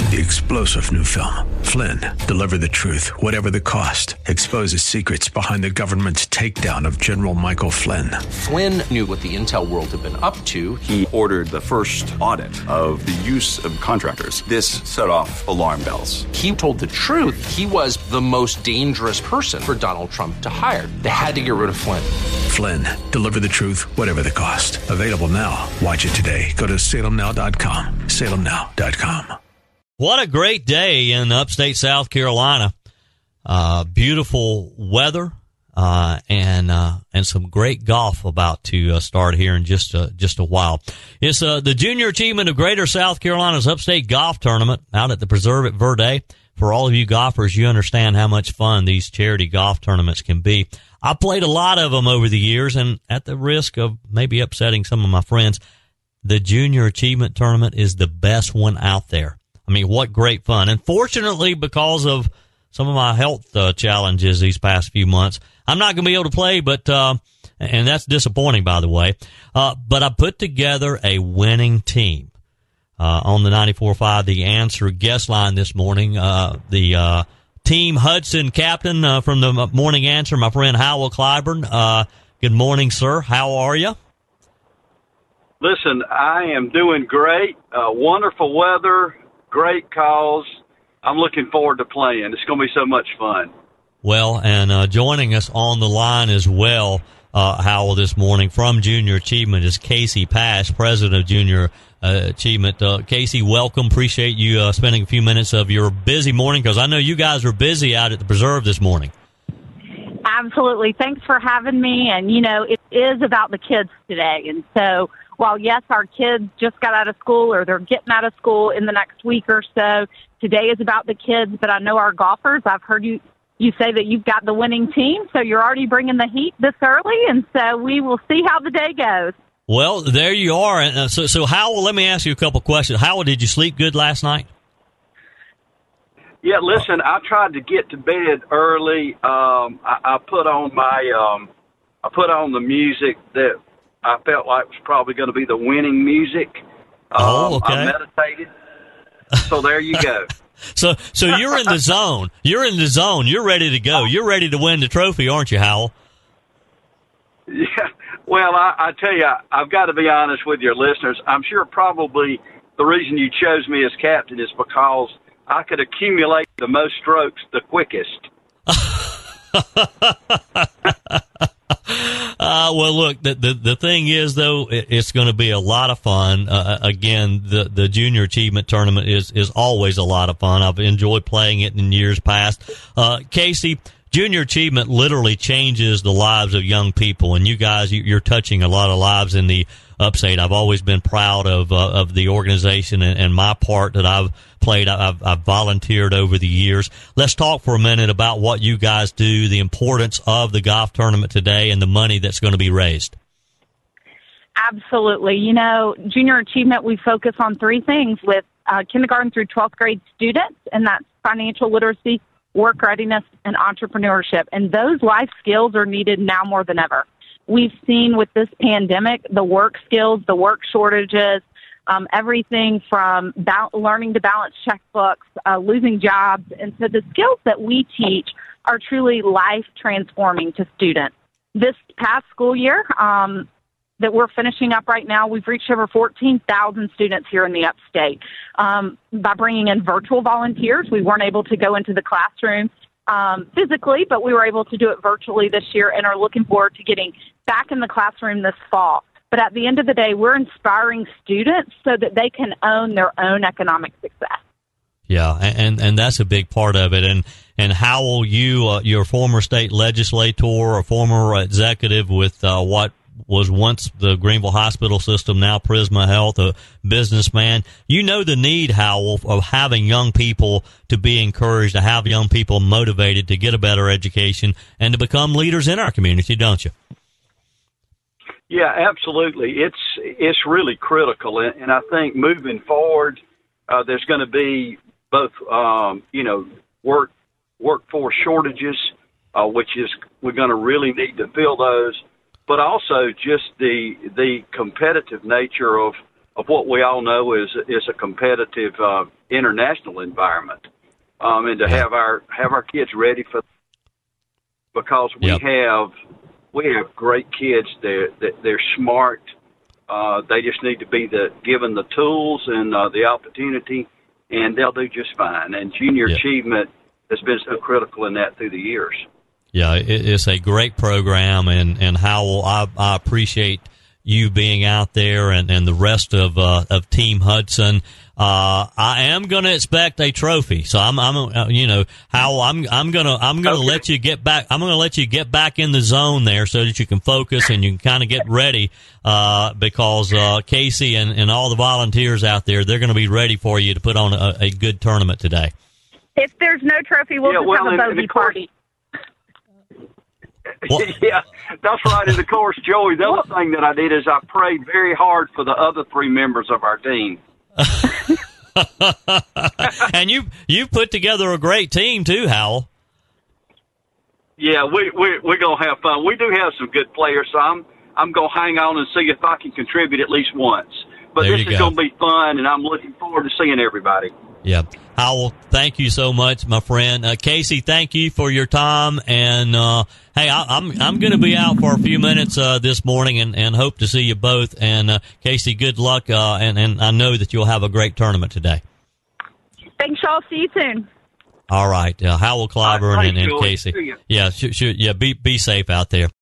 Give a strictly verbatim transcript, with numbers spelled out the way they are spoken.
the explosive new film, Flynn, Deliver the Truth, Whatever the Cost, exposes secrets behind the government's takedown of General Michael Flynn. Flynn knew what the intel world had been up to. He ordered the first audit of the use of contractors. This set off alarm bells. He told the truth. He was the most dangerous person for Donald Trump to hire. They had to get rid of Flynn. Flynn, Deliver the Truth, Whatever the Cost. Available now. Watch it today. Go to salem now dot com. salem now dot com. What a great day in upstate South Carolina. Uh, beautiful weather, uh, and, uh, and some great golf about to uh, start here in just, uh, just a while. It's, uh, the Junior Achievement of Greater South Carolina's Upstate Golf Tournament out at the Preserve at Verde. For all of you golfers, you understand how much fun these charity golf tournaments can be. I played a lot of them over the years, and at the risk of maybe upsetting some of my friends, the Junior Achievement Tournament is the best one out there. I mean, what great fun. And fortunately, because of some of my health uh, challenges these past few months, I'm not going to be able to play, but, uh, and that's disappointing, by the way. Uh, but I put together a winning team, uh, on the ninety-four point five The Answer guest line this morning. Uh, the, uh, Team Hudson captain, uh, from the Morning Answer, my friend Howell Clyburn. Uh, good morning, sir. How are you? Listen, I am doing great. Uh, wonderful weather. Great calls. I'm looking forward to playing. It's going to be so much fun. Well, and uh, joining us on the line as well, uh, Howell, this morning from Junior Achievement is Casey Pash, president of Junior uh, Achievement. Uh, Casey, welcome. Appreciate you uh, spending a few minutes of your busy morning, because I know you guys were busy out at the Preserve this morning. Absolutely. Thanks for having me. And, you know, it is about the kids today. And so while, yes, our kids just got out of school or they're getting out of school in the next week or so, today is about the kids. But I know our golfers, I've heard you, you say that you've got the winning team, so you're already bringing the heat this early. And so we will see how the day goes. Well, there you are. And uh, so, so Howell, let me ask you a couple questions. Howell, did you sleep good last night? Yeah, listen, I tried to get to bed early. Um, I, I put on my, um, I put on the music that I felt like was probably going to be the winning music. Um, oh, okay. I meditated. So there you go. so, so you're in the zone. You're in the zone. You're ready to go. You're ready to win the trophy, aren't you, Howell? Yeah. Well, I, I tell you, I, I've got to be honest with your listeners. I'm sure probably the reason you chose me as captain is because I could accumulate the most strokes the quickest. Uh, well, look, the, the the thing is, though, it, it's going to be a lot of fun. Uh, again, the, the Junior Achievement Tournament is, is always a lot of fun. I've enjoyed playing it in years past. Uh, Casey, Junior Achievement literally changes the lives of young people, and you guys, you, you're touching a lot of lives in the upstate. I've always been proud of uh, of the organization and, and my part that I've played. I've, I've volunteered over the years. Let's talk for a minute about what you guys do, the importance of the golf tournament today, and the money that's going to be raised. Absolutely. You know, Junior Achievement, we focus on three things with uh, kindergarten through twelfth grade students, and that's financial literacy, work readiness, and entrepreneurship. And those life skills are needed now more than ever. We've seen with this pandemic, the work skills, the work shortages, um, everything from ba- learning to balance checkbooks, uh, losing jobs. And so the skills that we teach are truly life transforming to students. This past school year um, that we're finishing up right now, we've reached over fourteen thousand students here in the upstate. Um, by bringing in virtual volunteers, we weren't able to go into the classroom Um, physically, but we were able to do it virtually this year and are looking forward to getting back in the classroom this fall. But at the end of the day, we're inspiring students so that they can own their own economic success. Yeah, and and that's a big part of it. And and Howell, you, uh, you're a former state legislator, a former executive with uh, what was once the Greenville Hospital System, now Prisma Health, a businessman. You know the need, Howell, of having young people to be encouraged, to have young people motivated to get a better education and to become leaders in our community, don't you? Yeah, absolutely. It's it's really critical, and, and I think moving forward, uh, there's going to be both, um, you know, work workforce shortages, uh, which is we're going to really need to fill those, but also just the the competitive nature of of what we all know is is a competitive uh, international environment, um, and to yeah. have our have our kids ready for, because we yep. have we have great kids. They're they're smart. Uh, they just need to be the given the tools and uh, the opportunity, and they'll do just fine. And junior yep. achievement has been so critical in that through the years. Yeah, it, it's a great program, and and Howell, I, I appreciate you being out there and, and the rest of uh, of Team Hudson. Uh, I am going to expect a trophy, so I'm, I'm, uh, you know, Howell, I'm, I'm gonna, I'm gonna okay. let you get back. I'm gonna let you get back in the zone there so that you can focus and you can kind of get ready, uh, because uh, Casey and, and all the volunteers out there, they're going to be ready for you to put on a, a good tournament today. If there's no trophy, we'll yeah, just well, have a and, bogey and course, party. yeah, that's right. And of course, Joey, the other thing that I did is I prayed very hard for the other three members of our team. And you you put together a great team too, Howell. Yeah, we we we're gonna have fun. We do have some good players, so I'm I'm gonna hang on and see if I can contribute at least once. But There this you is go. gonna be fun, and I'm looking forward to seeing everybody. Yeah. Howell, thank you so much, my friend. Uh, Casey, thank you for your time. And, uh, hey, I, I'm, I'm going to be out for a few minutes, uh, this morning and, and hope to see you both. And, uh, Casey, good luck. Uh, and, and I know that you'll have a great tournament today. Thanks, y'all. See you soon. All right. Uh, Howell Clyburn All right, and, and Joey. Casey. See ya. Yeah. Sh- sh- yeah. Be, be safe out there.